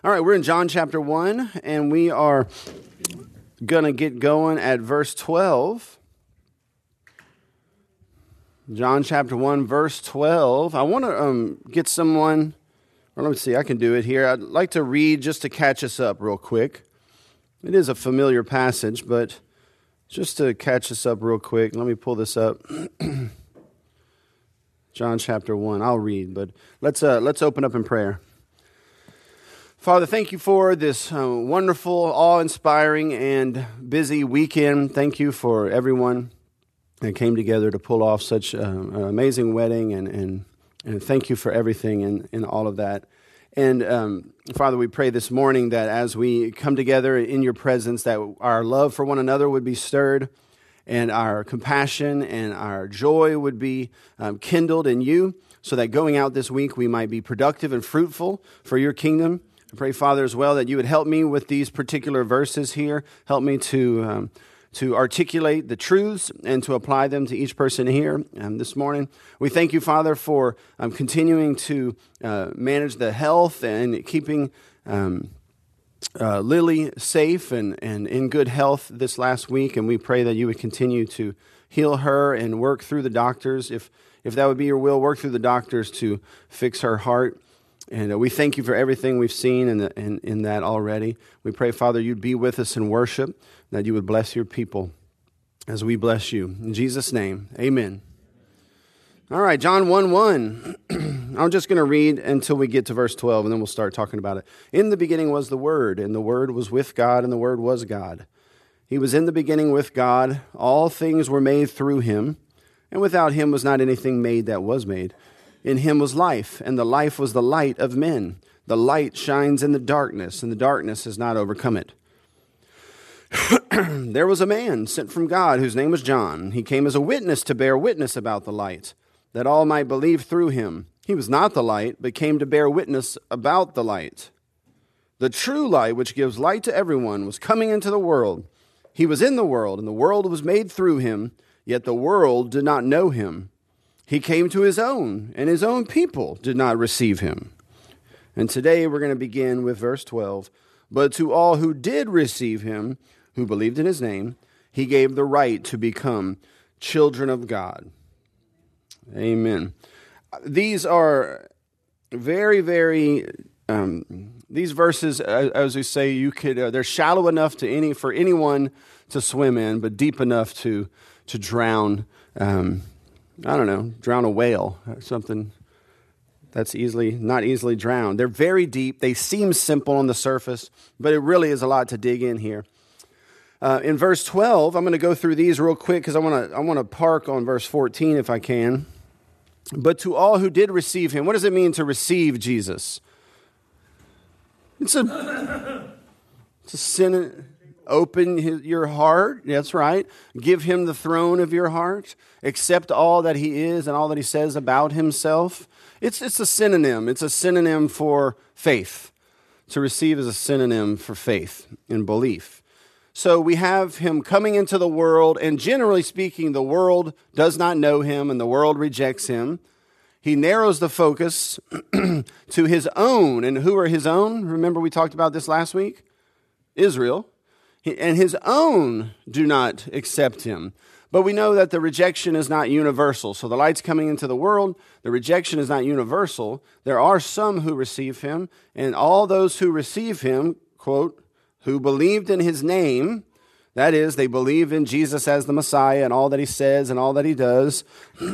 All right, we're in John chapter 1, and we are going to get going at verse 12. John chapter 1, verse 12. I want to get someone, or let me see, I can do it here. I'd like to read just to catch us up real quick. It is a familiar passage, but just to catch us up real quick, let me pull this up. John chapter 1, I'll read, but let's open up in prayer. Father, thank you for this wonderful, awe-inspiring, and busy weekend. Thank you for everyone that came together to pull off such an amazing wedding, and thank you for everything and all of that. And Father, we pray this morning that as we come together in your presence, that our love for one another would be stirred, and our compassion and our joy would be kindled in you, so that going out this week we might be productive and fruitful for your kingdom. I pray, Father, as well, that you would help me with these particular verses here. Help me to articulate the truths and to apply them to each person here this morning. We thank you, Father, for continuing to manage the health and keeping Lily safe and in good health this last week. And we pray that you would continue to heal her and work through the doctors. If that would be your will, work through the doctors to fix her heart. And we thank you for everything we've seen in that already. We pray, Father, you'd be with us in worship, that you would bless your people as we bless you. In Jesus' name, amen. All right, John 1:1. I'm just going to read until we get to verse 12, and then we'll start talking about it. In the beginning was the Word, and the Word was with God, and the Word was God. He was in the beginning with God. All things were made through him, and without him was not anything made that was made. In him was life, and the life was the light of men. The light shines in the darkness, and the darkness has not overcome it. There was a man sent from God whose name was John. He came as a witness to bear witness about the light, that all might believe through him. He was not the light, but came to bear witness about the light. The true light, which gives light to everyone, was coming into the world. He was in the world, and the world was made through him, yet the world did not know him. He came to his own, and his own people did not receive him. And today we're going to begin with verse 12. But to all who did receive him, who believed in his name, he gave the right to become children of God. Amen. These are very, very, these verses, as we say, you could, they're shallow enough for anyone to swim in, but deep enough to drown, drown a whale or something that's not easily drowned. They're very deep. They seem simple on the surface, but it really is a lot to dig in here. In verse 12, I'm going to go through these real quick because I want to park on verse 14 if I can. But to all who did receive him, what does it mean to receive Jesus? It's a sin. Open your heart. That's right. Give him the throne of your heart. Accept all that he is and all that he says about himself. It's a synonym. It's a synonym for faith. To receive is a synonym for faith and belief. So we have him coming into the world, and generally speaking, the world does not know him and the world rejects him. He narrows the focus to his own. And who are his own? Remember we talked about this last week? Israel. And his own do not accept him. But we know that the rejection is not universal. So the light's coming into the world. The rejection is not universal. There are some who receive him. And all those who receive him, quote, who believed in his name, that is, they believe in Jesus as the Messiah and all that he says and all that he does,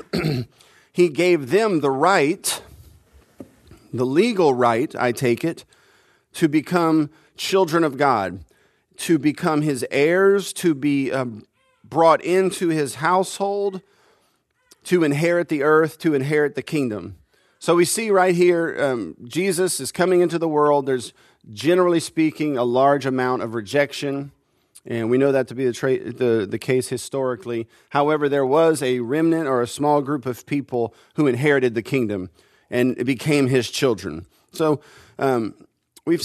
he gave them the right, the legal right, I take it, to become children of God, to become his heirs, to be brought into his household, to inherit the earth, to inherit the kingdom. So we see right here, Jesus is coming into the world. There's, generally speaking, a large amount of rejection, and we know that to be the case historically. However, there was a remnant or a small group of people who inherited the kingdom and became his children. So we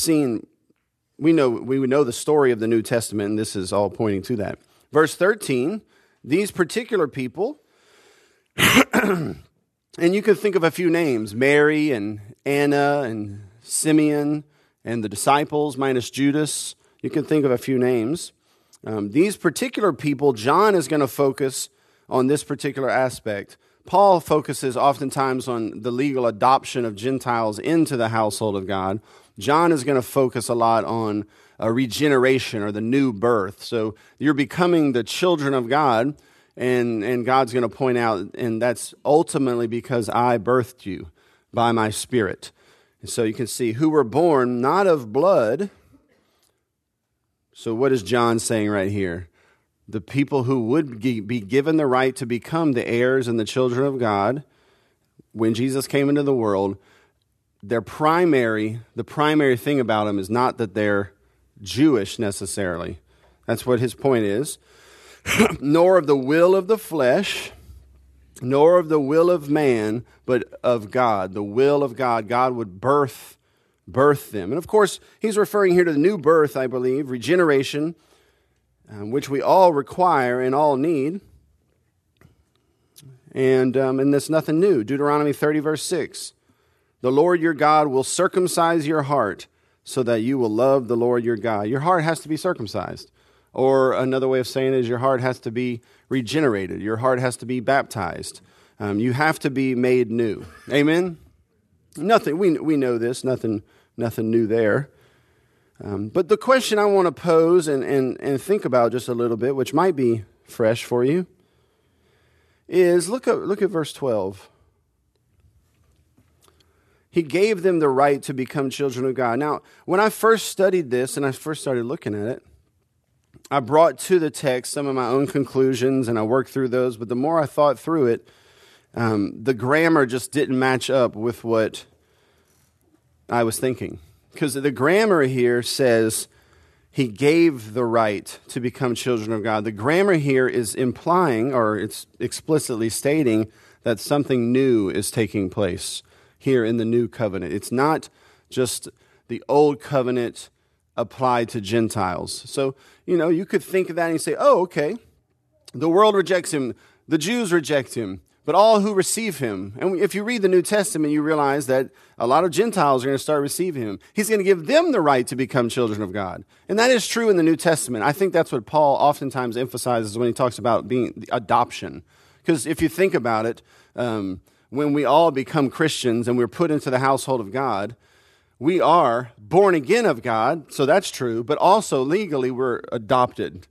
know the story of the New Testament, and this is all pointing to that. Verse 13, these particular people, and you can think of a few names, Mary and Anna and Simeon and the disciples minus Judas. You can think of a few names. These particular people, John is going to focus on this particular aspect. Paul focuses oftentimes on the legal adoption of Gentiles into the household of God. John is going to focus a lot on regeneration or the new birth. So you're becoming the children of God, and God's going to point out, and that's ultimately because I birthed you by my Spirit. And so you can see who were born not of blood. So what is John saying right here? The people who would be given the right to become the heirs and the children of God when Jesus came into the world, the primary thing about them is not that they're Jewish necessarily. That's what his point is. Nor of the will of the flesh, nor of the will of man, but of God. The will of God. God would birth them. And of course, he's referring here to the new birth, I believe, regeneration, which we all require and all need. And there's nothing new. Deuteronomy 30, verse 6. The Lord your God will circumcise your heart so that you will love the Lord your God. Your heart has to be circumcised. Or another way of saying it is your heart has to be regenerated. Your heart has to be baptized. You have to be made new. Amen? Nothing. We know this. Nothing new there. But the question I want to pose and think about just a little bit, which might be fresh for you, is look at verse 12. He gave them the right to become children of God. Now, when I first studied this and I first started looking at it, I brought to the text some of my own conclusions and I worked through those. But the more I thought through it, the grammar just didn't match up with what I was thinking. Because the grammar here says he gave the right to become children of God. The grammar here is implying, or it's explicitly stating, that something new is taking place here in the new covenant. It's not just the old covenant applied to Gentiles. So, you could think of that and you say, oh, okay, the world rejects him, the Jews reject him, but all who receive him. And if you read the New Testament, you realize that a lot of Gentiles are going to start receiving him. He's going to give them the right to become children of God. And that is true in the New Testament. I think that's what Paul oftentimes emphasizes when he talks about being adoption. Because if you think about it, when we all become Christians and we're put into the household of God, we are born again of God, so that's true, but also legally we're adopted.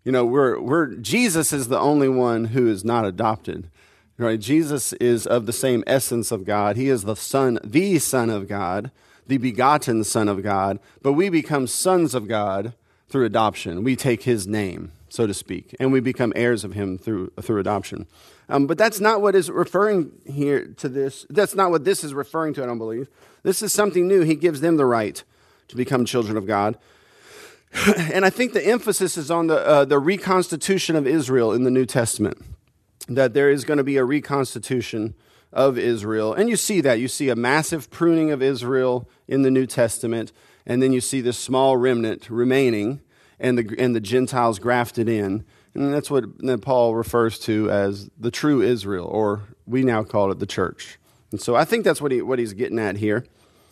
Jesus is the only one who is not adopted. Right? Jesus is of the same essence of God. He is the Son of God, the begotten Son of God, but we become sons of God through adoption. We take his name, so to speak, and we become heirs of him through adoption. But that's not what is referring here to this. That's not what this is referring to, I don't believe. This is something new. He gives them the right to become children of God. And I think the emphasis is on the reconstitution of Israel in the New Testament, that there is going to be a reconstitution of Israel. And you see that. You see a massive pruning of Israel in the New Testament, and then you see this small remnant remaining and the Gentiles grafted in. And that's what Paul refers to as the true Israel, or we now call it the church. And so I think that's what he's getting at here.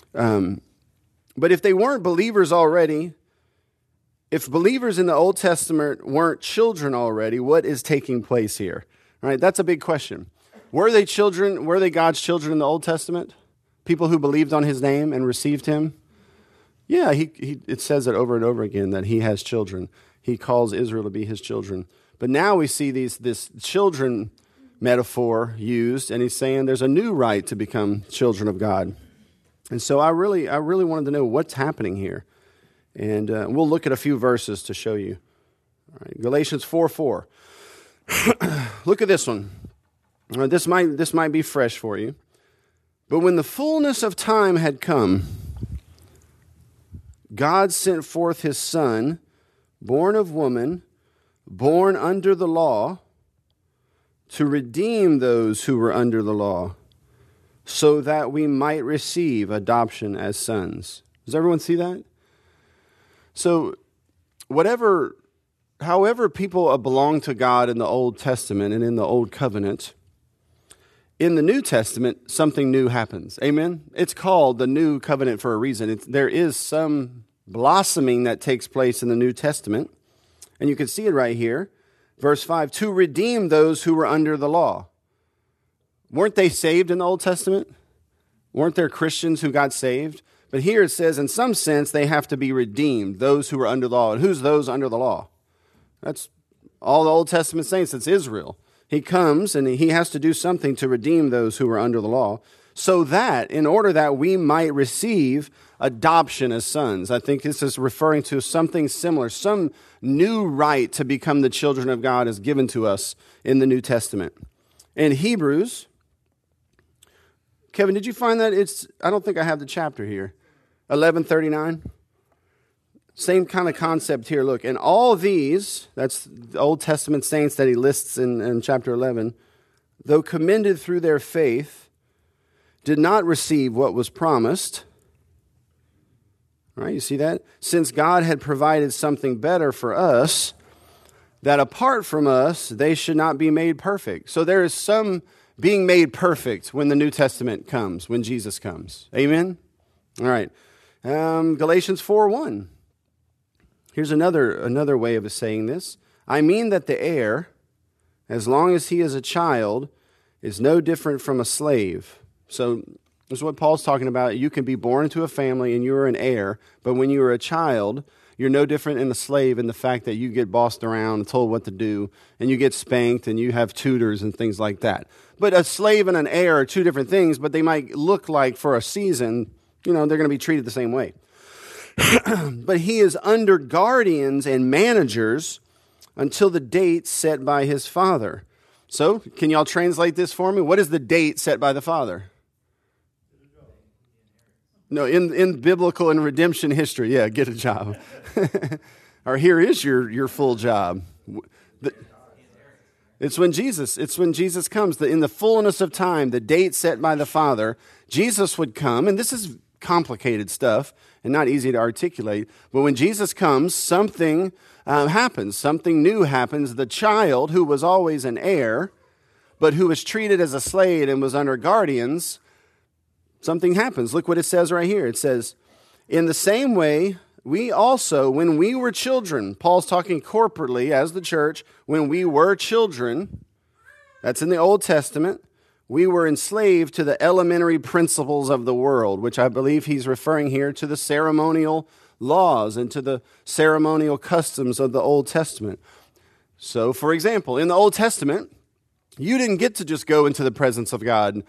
But if they weren't believers already, if believers in the Old Testament weren't children already, what is taking place here? All right, that's a big question. Were they children? Were they God's children in the Old Testament? People who believed on his name and received him? Yeah, it says it over and over again that he has children. He calls Israel to be his children. But now we see this children metaphor used, and he's saying there's a new right to become children of God. And so I really wanted to know what's happening here. And we'll look at a few verses to show you. All right, Galatians 4:4. Look at this one. This might be fresh for you. But when the fullness of time had come, God sent forth his Son, born of woman, born under the law, to redeem those who were under the law, so that we might receive adoption as sons. Does everyone see that? So, however people belong to God in the Old Testament and in the Old Covenant, in the New Testament, something new happens. Amen? It's called the New Covenant for a reason. There is some blossoming that takes place in the New Testament. And you can see it right here. Verse 5, to redeem those who were under the law. Weren't they saved in the Old Testament? Weren't there Christians who got saved? But here it says, in some sense, they have to be redeemed, those who were under the law. And who's those under the law? That's all the Old Testament saints. It's Israel. He comes and he has to do something to redeem those who were under the law, so that in order that we might receive adoption as sons. I think this is referring to something similar. Some new right to become the children of God is given to us in the New Testament. In Hebrews, Kevin, did you find that? I don't think I have the chapter here. 11:39. Same kind of concept here. Look, and all these, that's the Old Testament saints that he lists in chapter 11, though commended through their faith, did not receive what was promised. All right, you see that? Since God had provided something better for us, that apart from us, they should not be made perfect. So there is some being made perfect when the New Testament comes, when Jesus comes. Amen? All right. Galatians 4:1. Here's another way of saying this. I mean that the heir, as long as he is a child, is no different from a slave. So this is what Paul's talking about. You can be born into a family and you're an heir, but when you are a child, you're no different than a slave in the fact that you get bossed around and told what to do, and you get spanked and you have tutors and things like that. But a slave and an heir are two different things, but they might look like for a season, they're going to be treated the same way. But he is under guardians and managers until the date set by his father. So, can y'all translate this for me? What is the date set by the father? No, in biblical and redemption history, get a job. Or here is your full job. It's when Jesus comes. In the fullness of time, the date set by the Father, Jesus would come, and this is complicated stuff and not easy to articulate, but when Jesus comes, something happens. Something new happens. The child, who was always an heir, but who was treated as a slave and was under guardians, something happens. Look what it says right here. It says, in the same way, we also, when we were children, Paul's talking corporately as the church, when we were children, that's in the Old Testament, we were enslaved to the elementary principles of the world, which I believe he's referring here to the ceremonial laws and to the ceremonial customs of the Old Testament. So, for example, in the Old Testament, you didn't get to just go into the presence of God.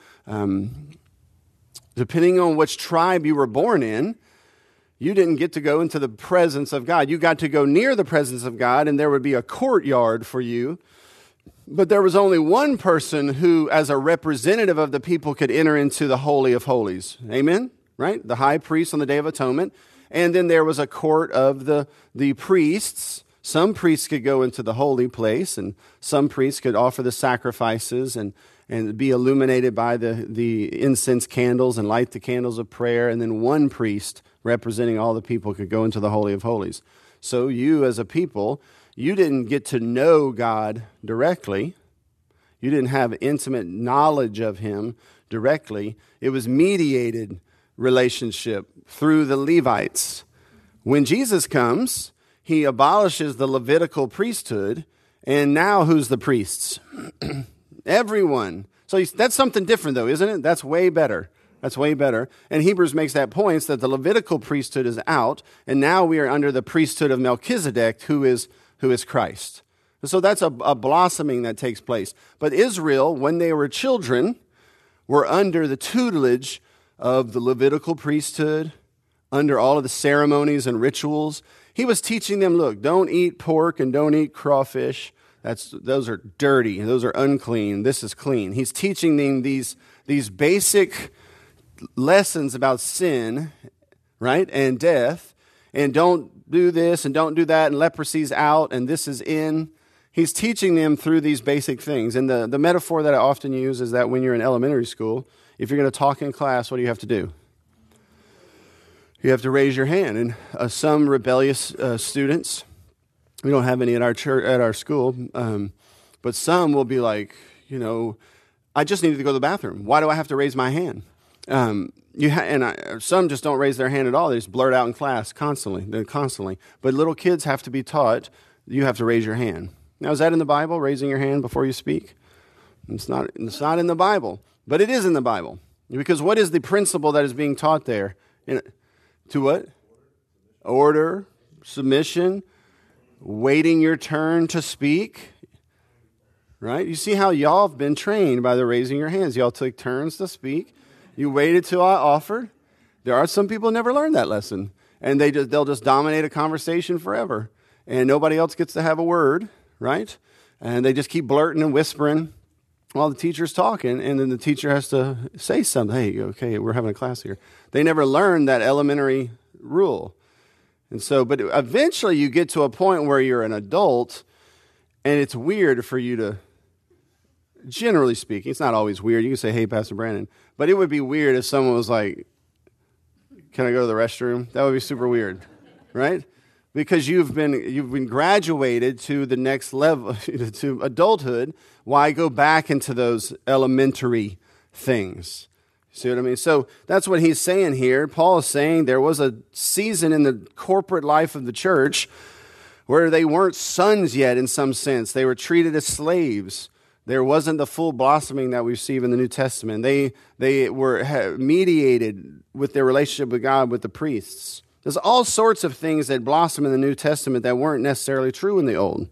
Depending on which tribe you were born in, you didn't get to go into the presence of God. You got to go near the presence of God, and there would be a courtyard for you. But there was only one person who, as a representative of the people, could enter into the Holy of Holies. Amen? Right? The high priest on the Day of Atonement. And then there was a court of the priests. Some priests could go into the holy place, and some priests could offer the sacrifices and be illuminated by the incense candles and light the candles of prayer. And then one priest representing all the people could go into the Holy of Holies. So you, as a people, you didn't get to know God directly. You didn't have intimate knowledge of him directly. It was mediated relationship through the Levites. When Jesus comes, he abolishes the Levitical priesthood, and now who's the priests? Everyone. So that's something different, though, isn't it? That's way better. That's way better. And Hebrews makes that point that the Levitical priesthood is out, and now we are under the priesthood of Melchizedek, who is Christ. And so that's a blossoming that takes place. But Israel, when they were children, were under the tutelage of the Levitical priesthood, under all of the ceremonies and rituals. He was teaching them, look, don't eat pork and don't eat crawfish. Those are dirty. Those are unclean. This is clean. He's teaching them these basic lessons about sin, right, and death, and don't do this and don't do that, and leprosy's out and this is in. He's teaching them through these basic things. And the metaphor that I often use is that when you're in elementary school, if you're going to talk in class, what do you have to do? You have to raise your hand. And some rebellious students, we don't have any at our church, at our school, but some will be like, I just needed to go to the bathroom. Why do I have to raise my hand? Some just don't raise their hand at all. They just blurt out in class constantly. But little kids have to be taught, you have to raise your hand. Now, is that in the Bible, raising your hand before you speak? It's not in the Bible, but it is in the Bible. Because what is the principle that is being taught there? To what? Order, submission, waiting your turn to speak. Right? You see how y'all have been trained by the raising your hands. Y'all took turns to speak. You waited till I offered. There are some people who never learned that lesson. And they'll just dominate a conversation forever. And nobody else gets to have a word, right? And they just keep blurting and whispering while the teacher's talking. And then the teacher has to say something. Hey, okay, we're having a class here. They never learned that elementary rule. And so, but eventually you get to a point where you're an adult and it's weird for you to, generally speaking, it's not always weird. You can say, hey, Pastor Brandon. But it would be weird if someone was like, can I go to the restroom? That would be super weird, right? Because you've been graduated to the next level, to adulthood. Why go back into those elementary things? See what I mean? So that's what he's saying here. Paul is saying there was a season in the corporate life of the church where they weren't sons yet in some sense. They were treated as slaves. There wasn't the full blossoming that we see in the New Testament. They were mediated with their relationship with God with the priests. There's all sorts of things that blossom in the New Testament that weren't necessarily true in the Old.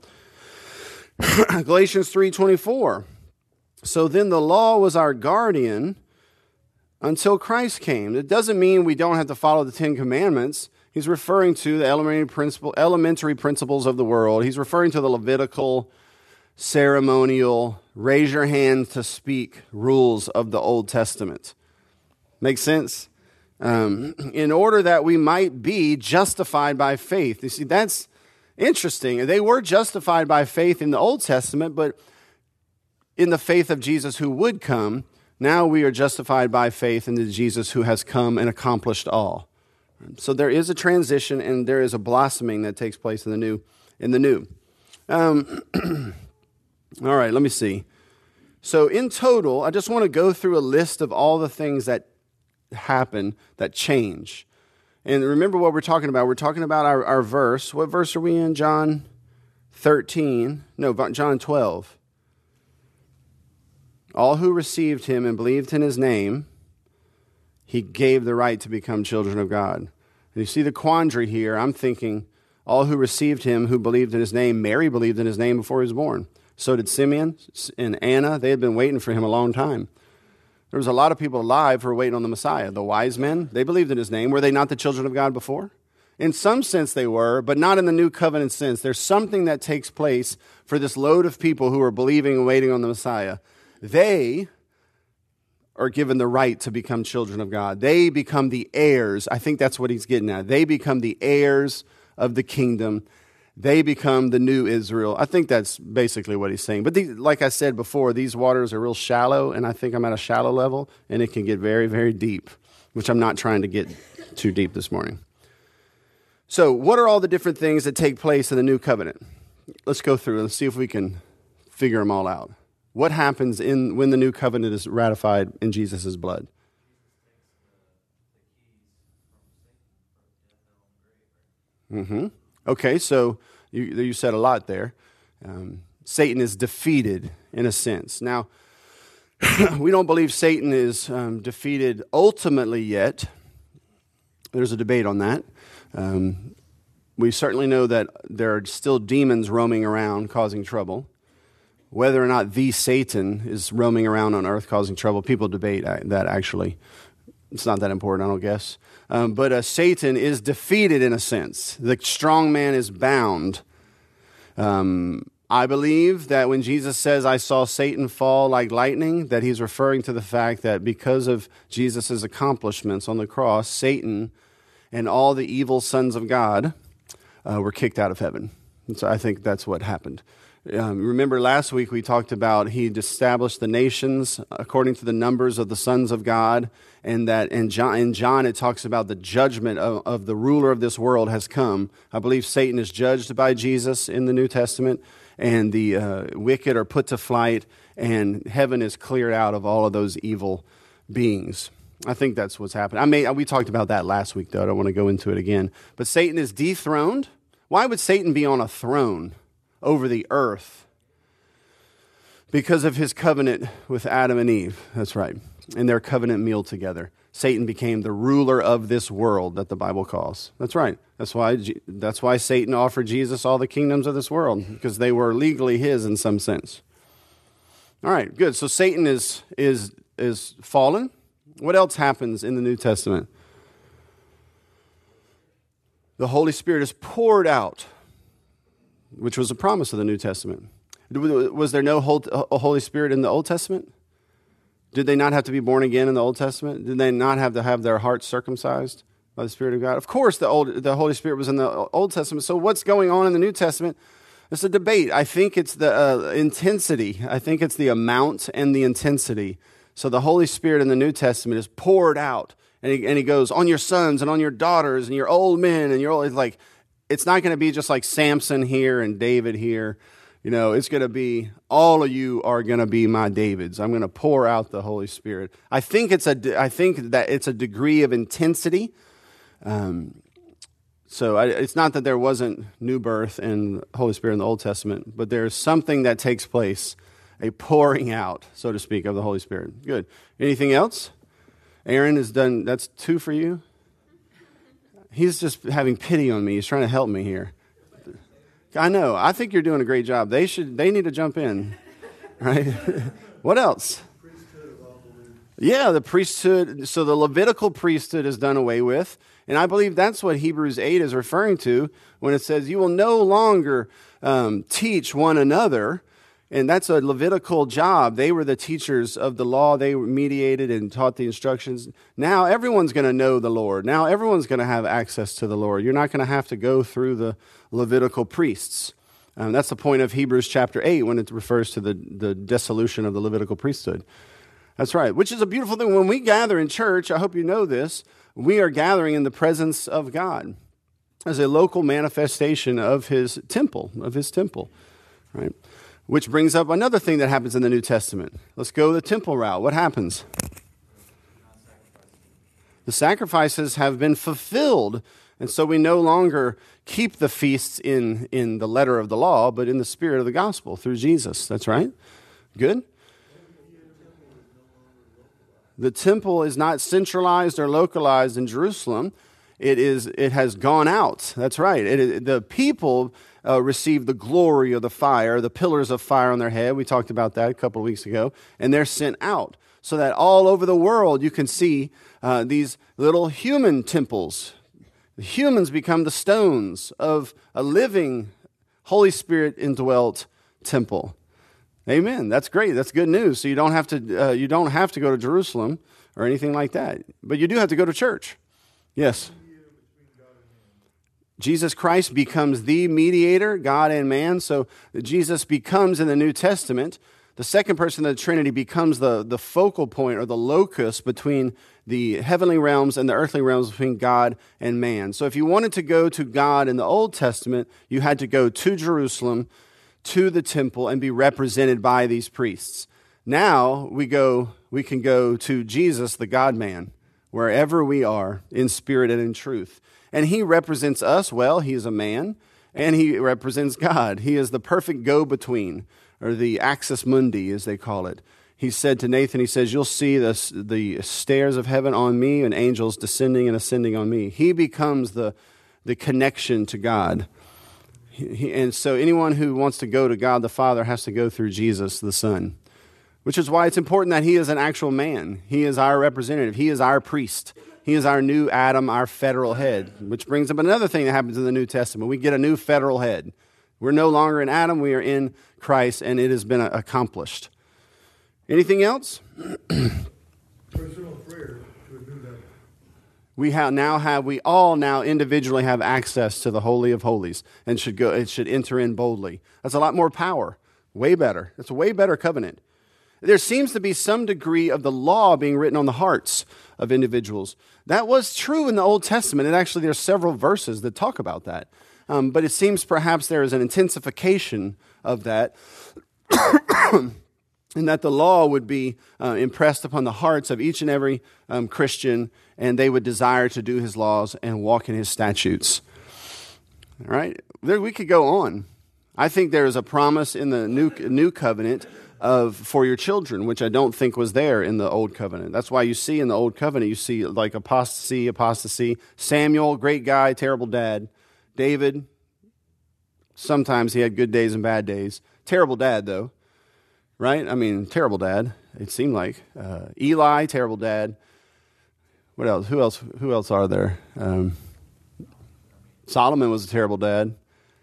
Galatians 3:24. So then the law was our guardian until Christ came. It doesn't mean we don't have to follow the Ten Commandments. He's referring to the elementary principles of the world. He's referring to the Levitical, ceremonial, raise your hand to speak rules of the Old Testament. Make sense? In order that we might be justified by faith. You see, that's interesting. They were justified by faith in the Old Testament, but in the faith of Jesus who would come, now we are justified by faith in the Jesus who has come and accomplished all. So there is a transition and there is a blossoming that takes place in the new. All right, let me see. So in total, I just want to go through a list of all the things that happen, that change. And remember what we're talking about. We're talking about our verse. What verse are we in? John 13. No, John 12. All who received him and believed in his name, he gave the right to become children of God. And you see the quandary here. I'm thinking, all who received him, who believed in his name, Mary believed in his name before he was born. So did Simeon and Anna. They had been waiting for him a long time. There was a lot of people alive who were waiting on the Messiah. The wise men, they believed in his name. Were they not the children of God before? In some sense they were, but not in the new covenant sense. There's something that takes place for this load of people who are believing and waiting on the Messiah. They are given the right to become children of God. They become the heirs. I think that's what he's getting at. They become the heirs of the kingdom. They become the new Israel. I think that's basically what he's saying. But like I said before, these waters are real shallow, and I think I'm at a shallow level, and it can get very, very deep, which I'm not trying to get too deep this morning. So what are all the different things that take place in the new covenant? Let's go through and see if we can figure them all out. What happens when the new covenant is ratified in Jesus' blood? Okay, so you said a lot there. Satan is defeated in a sense. Now, we don't believe Satan is defeated ultimately yet. There's a debate on that. We certainly know that there are still demons roaming around causing trouble. Whether or not the Satan is roaming around on earth causing trouble, people debate that actually. It's not that important, I don't guess. But Satan is defeated in a sense. The strong man is bound. I believe that when Jesus says, I saw Satan fall like lightning, that he's referring to the fact that because of Jesus' accomplishments on the cross, Satan and all the evil sons of God were kicked out of heaven. And so I think that's what happened. Remember last week we talked about he established the nations according to the numbers of the sons of God, and that in John it talks about the judgment of the ruler of this world has come. I believe Satan is judged by Jesus in the New Testament, and the wicked are put to flight, and heaven is cleared out of all of those evil beings. I think that's what's happening. We talked about that last week, though. I don't want to go into it again. But Satan is dethroned. Why would Satan be on a throne over the earth? Because of his covenant with Adam and Eve. That's right. And their covenant meal together. Satan became the ruler of this world that the Bible calls. That's right. That's why Satan offered Jesus all the kingdoms of this world, because they were legally his in some sense. All right, good. So Satan is fallen. What else happens in the New Testament? The Holy Spirit is poured out, which was a promise of the New Testament. Was there no Holy Spirit in the Old Testament? Did they not have to be born again in the Old Testament? Did they not have to have their hearts circumcised by the Spirit of God? Of course, the Holy Spirit was in the Old Testament. So what's going on in the New Testament? It's a debate. I think it's the intensity. I think it's the amount and the intensity. So the Holy Spirit in the New Testament is poured out. And he goes on your sons and on your daughters and your old men and your old, like, it's not going to be just like Samson here and David here. You know, it's going to be, all of you are going to be my Davids. I'm going to pour out the Holy Spirit. I think that it's a degree of intensity. So it's not that there wasn't new birth and Holy Spirit in the Old Testament, but there's something that takes place, a pouring out, so to speak, of the Holy Spirit. Good. Anything else? Aaron has done, that's 2 for you? He's just having pity on me. He's trying to help me here. I know. I think you're doing a great job. They need to jump in, right? What else? Yeah, the priesthood. So the Levitical priesthood is done away with. And I believe that's what Hebrews 8 is referring to when it says, you will no longer teach one another. And that's a Levitical job. They were the teachers of the law. They mediated and taught the instructions. Now everyone's going to know the Lord. Now everyone's going to have access to the Lord. You're not going to have to go through the Levitical priests. That's the point of Hebrews chapter 8 when it refers to the dissolution of the Levitical priesthood. That's right, which is a beautiful thing. When we gather in church, I hope you know this, we are gathering in the presence of God as a local manifestation of his temple, right? Which brings up another thing that happens in the New Testament. Let's go the temple route. What happens? The sacrifices have been fulfilled, and so we no longer keep the feasts in the letter of the law, but in the spirit of the gospel through Jesus. That's right. Good. The temple is not centralized or localized in Jerusalem. It has gone out. That's right. The people receive the glory of the fire, the pillars of fire on their head. We talked about that a couple of weeks ago. And they're sent out so that all over the world you can see these little human temples. The humans become the stones of a living, Holy Spirit indwelt temple. Amen. That's great. That's good news. So you don't have to go to Jerusalem or anything like that. But you do have to go to church. Yes. Jesus Christ becomes the mediator, God and man. So Jesus becomes, in the New Testament, the second person of the Trinity becomes the focal point or the locus between the heavenly realms and the earthly realms, between God and man. So if you wanted to go to God in the Old Testament, you had to go to Jerusalem, to the temple, and be represented by these priests. Now we can go to Jesus, the God-man, wherever we are, in spirit and in truth. And he represents us well. He is a man, and he represents God. He is the perfect go-between, or the axis mundi, as they call it. He said to Nathan, he says, you'll see the stairs of heaven on me and angels descending and ascending on me. He becomes the connection to God. And so anyone who wants to go to God the Father has to go through Jesus the Son, which is why it's important that he is an actual man. He is our representative. He is our priest. He is our new Adam, our federal head, which brings up another thing that happens in the New Testament. We get a new federal head. We're no longer in Adam. We are in Christ, and it has been accomplished. Anything else? Personal prayer to a new level. We all now individually have access to the Holy of Holies and should enter in boldly. That's a lot more power. Way better. It's a way better covenant. There seems to be some degree of the law being written on the hearts of individuals. That was true in the Old Testament. And actually, there's several verses that talk about that. But it seems perhaps there is an intensification of that, and that the law would be impressed upon the hearts of each and every Christian, and they would desire to do his laws and walk in his statutes. All right? We could go on. I think there is a promise in the new covenant for your children, which I don't think was there in the old covenant. That's why you see in the old covenant, you see like apostasy. Samuel, great guy, terrible dad. David, sometimes he had good days and bad days. Terrible dad, though. Right? I mean, terrible dad, it seemed like. Eli, terrible dad. What else? Who else are there? Solomon was a terrible dad.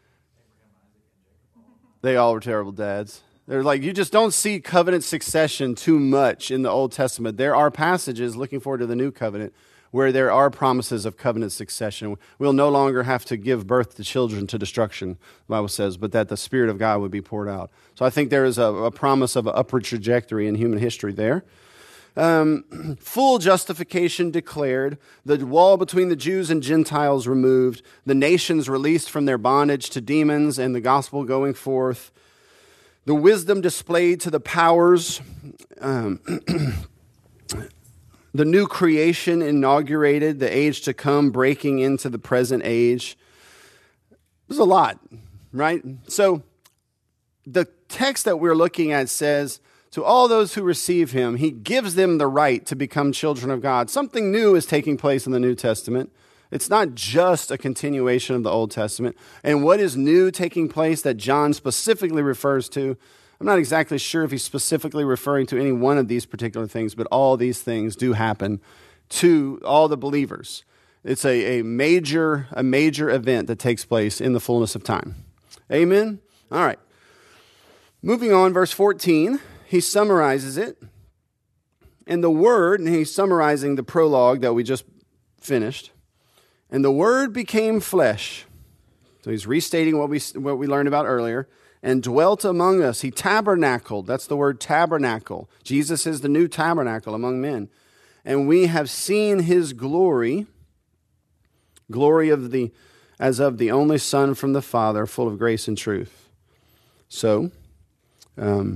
They all were terrible dads. They're like, you just don't see covenant succession too much in the Old Testament. There are passages, looking forward to the new covenant, where there are promises of covenant succession. We'll no longer have to give birth to children to destruction, the Bible says, but that the Spirit of God would be poured out. So I think there is a promise of an upward trajectory in human history there. Full justification declared, the wall between the Jews and Gentiles removed, the nations released from their bondage to demons, and the gospel going forth, the wisdom displayed to the powers, the new creation inaugurated, the age to come breaking into the present age. There's a lot, right? So the text that we're looking at says, to all those who receive him, he gives them the right to become children of God. Something new is taking place in the New Testament. It's not just a continuation of the Old Testament. And what is new taking place that John specifically refers to? I'm not exactly sure if he's specifically referring to any one of these particular things, but all these things do happen to all the believers. It's a major event that takes place in the fullness of time. Amen? All right. Moving on, verse 14, he summarizes it. And the Word, and he's summarizing the prologue that we just finished. And the Word became flesh. So he's restating what we learned about earlier. And dwelt among us. He tabernacled. That's the word tabernacle. Jesus is the new tabernacle among men. And we have seen his glory as of the only Son from the Father, full of grace and truth. So, I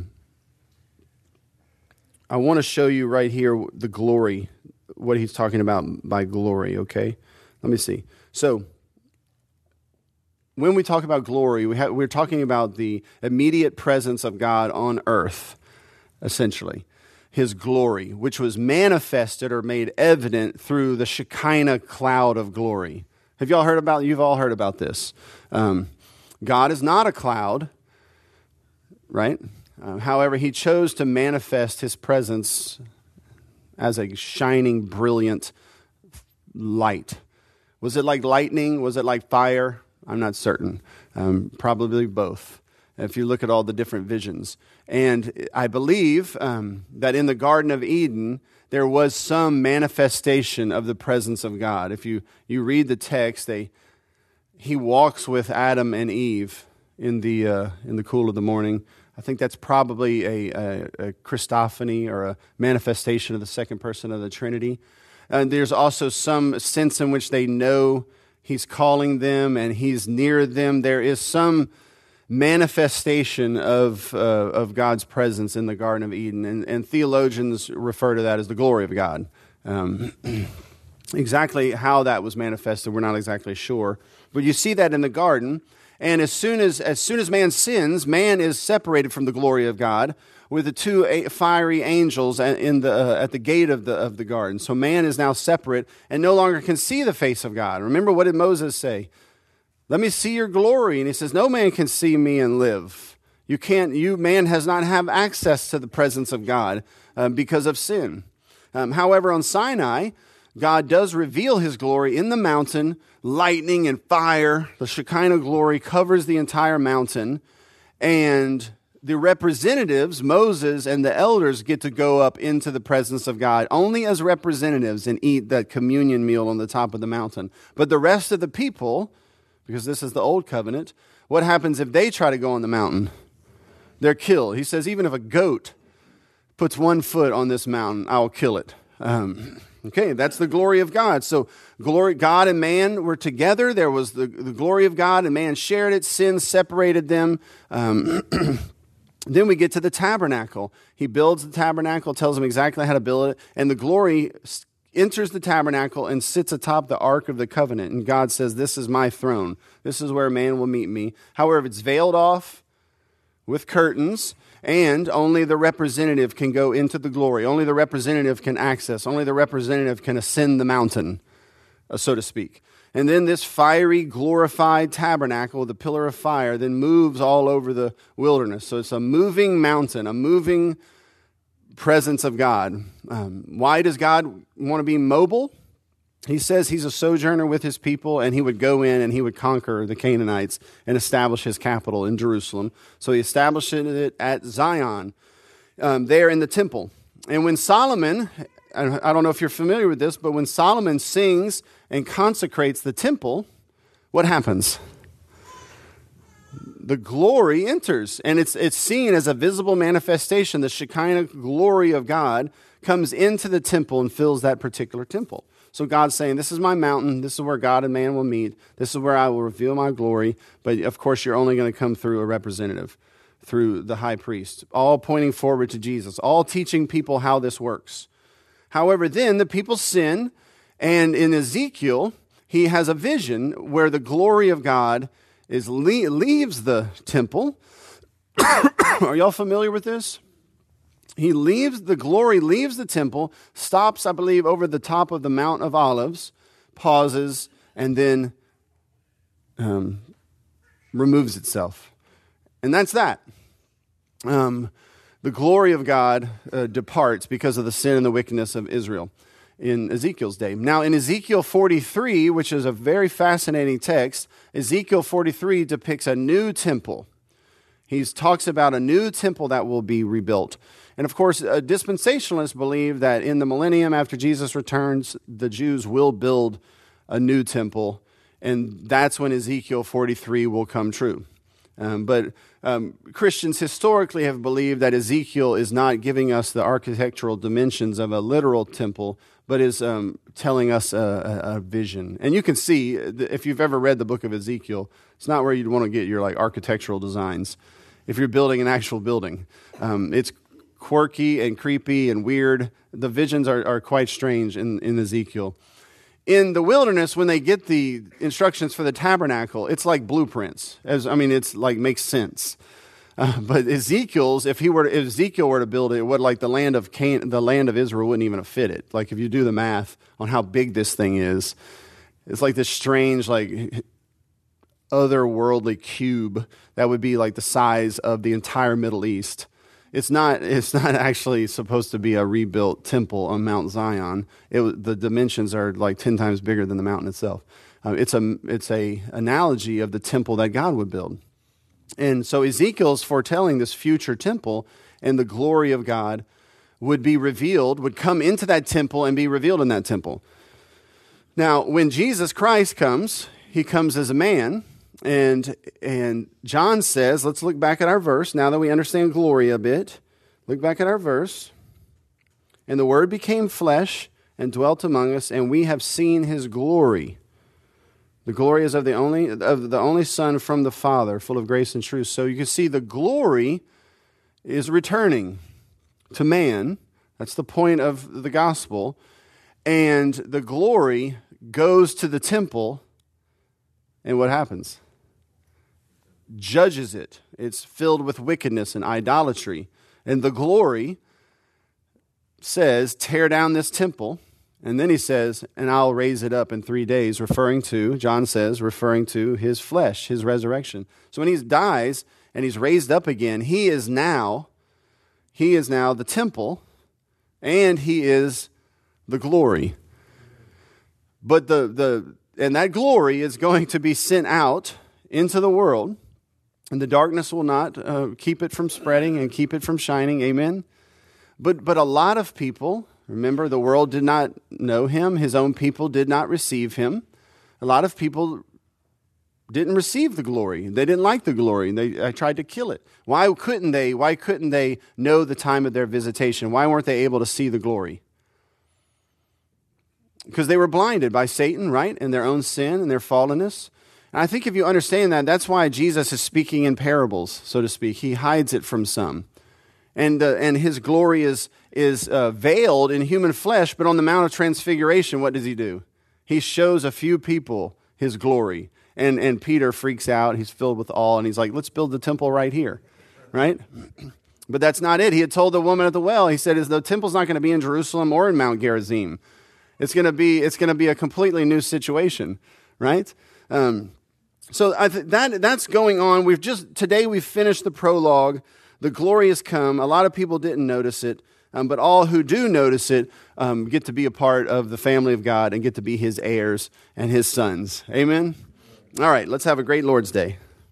want to show you right here the glory, what he's talking about by glory, okay? Let me see. So, when we talk about glory, we're talking about the immediate presence of God on earth, essentially. His glory, which was manifested or made evident through the Shekinah cloud of glory. You've all heard about this. God is not a cloud, right? However, he chose to manifest his presence as a shining, brilliant light. Was it like lightning? Was it like fire? I'm not certain. Probably both, if you look at all the different visions. And I believe that in the Garden of Eden, there was some manifestation of the presence of God. If you read the text, he walks with Adam and Eve in the cool of the morning. I think that's probably a Christophany or a manifestation of the second person of the Trinity. And there's also some sense in which they know he's calling them and he's near them. There is some manifestation of God's presence in the Garden of Eden. And theologians refer to that as the glory of God. Exactly how that was manifested, we're not exactly sure. But you see that in the garden. And as soon as man sins, man is separated from the glory of God with the two fiery angels at the gate of the garden. So man is now separate and no longer can see the face of God. Remember, what did Moses say? Let me see your glory. And he says, no man can see me and live. Man has not have access to the presence of God because of sin. However, on Sinai, God does reveal his glory in the mountain. Lightning and fire, the Shekinah glory covers the entire mountain. And the representatives, Moses and the elders, get to go up into the presence of God only as representatives and eat that communion meal on the top of the mountain. But the rest of the people, because this is the old covenant, what happens if they try to go on the mountain? They're killed. He says, even if a goat puts one foot on this mountain, I'll kill it. Okay, that's the glory of God. So God and man were together. There was the glory of God, and man shared it. Sin separated them. Then we get to the tabernacle. He builds the tabernacle, tells them exactly how to build it, and the glory enters the tabernacle and sits atop the Ark of the Covenant. And God says, this is my throne. This is where man will meet me. However, it's veiled off with curtains, and only the representative can go into the glory. Only the representative can access. Only the representative can ascend the mountain, so to speak. And then this fiery, glorified tabernacle, the pillar of fire, then moves all over the wilderness. So it's a moving mountain, a moving presence of God. Why does God want to be mobile? He says he's a sojourner with his people, and he would go in and he would conquer the Canaanites and establish his capital in Jerusalem. So he established it at Zion, there in the temple. And when Solomon, I don't know if you're familiar with this, but when Solomon sings and consecrates the temple, what happens? The glory enters, and it's seen as a visible manifestation. The Shekinah glory of God comes into the temple and fills that particular temple. So God's saying, this is my mountain. This is where God and man will meet. This is where I will reveal my glory. But of course, you're only going to come through a representative, through the high priest, all pointing forward to Jesus, all teaching people how this works. However, then the people sin, and in Ezekiel, he has a vision where the glory of God leaves the temple. Are y'all familiar with this? The glory leaves the temple, stops, I believe, over the top of the Mount of Olives, pauses, and then removes itself. And that's that. The glory of God departs because of the sin and the wickedness of Israel in Ezekiel's day. Now, in Ezekiel 43, which is a very fascinating text, Ezekiel 43 depicts a new temple. He talks about a new temple that will be rebuilt. And of course, dispensationalists believe that in the millennium after Jesus returns, the Jews will build a new temple, and that's when Ezekiel 43 will come true. But Christians historically have believed that Ezekiel is not giving us the architectural dimensions of a literal temple, but is telling us a vision. And you can see, if you've ever read the book of Ezekiel, it's not where you'd want to get your architectural designs. If you're building an actual building, it's quirky and creepy and weird. The visions are quite strange in Ezekiel. In the wilderness, when they get the instructions for the tabernacle, it's like blueprints. It's like makes sense. But Ezekiel's, if Ezekiel were to build it, the land of Israel wouldn't even have fit it. Like if you do the math on how big this thing is, it's like this strange, otherworldly cube that would be like the size of the entire Middle East. It's not actually supposed to be a rebuilt temple on Mount Zion. The dimensions are like 10 times bigger than the mountain itself. It's a analogy of the temple that God would build. And so Ezekiel's foretelling this future temple, and the glory of God would be revealed, would come into that temple and be revealed in that temple. Now, when Jesus Christ comes, he comes as a man. And John says, let's look back at our verse, now that we understand glory a bit. Look back at our verse. And the Word became flesh and dwelt among us, and we have seen his glory. The glory is of the only Son from the Father, full of grace and truth. So you can see the glory is returning to man. That's the point of the gospel. And the glory goes to the temple, and what happens? Judges it. It's filled with wickedness and idolatry. And the glory says, tear down this temple. And then he says, and I'll raise it up in 3 days, John says, referring to his flesh, his resurrection. So when he dies and he's raised up again, he is now the temple, and he is the glory. But and that glory is going to be sent out into the world. and the darkness will not keep it from spreading and keep it from shining. Amen. But a lot of people, remember, the world did not know him. His own people did not receive him. A lot of people didn't receive the glory. They didn't like the glory. They tried to kill it. Why couldn't they? Why couldn't they know the time of their visitation? Why weren't they able to see the glory? Because they were blinded by Satan, right? And their own sin and their fallenness. And I think if you understand that, that's why Jesus is speaking in parables, so to speak. He hides it from some. And his glory is veiled in human flesh, but on the Mount of Transfiguration, what does he do? He shows a few people his glory. And Peter freaks out. He's filled with awe, and he's like, let's build the temple right here, right? But that's not it. He had told the woman at the well, he said, the temple's not going to be in Jerusalem or in Mount Gerizim. It's going to be a completely new situation, right? So that's going on. Today we've finished the prologue. The glory has come. A lot of people didn't notice it, but all who do notice it get to be a part of the family of God and get to be his heirs and his sons. Amen? All right, let's have a great Lord's Day.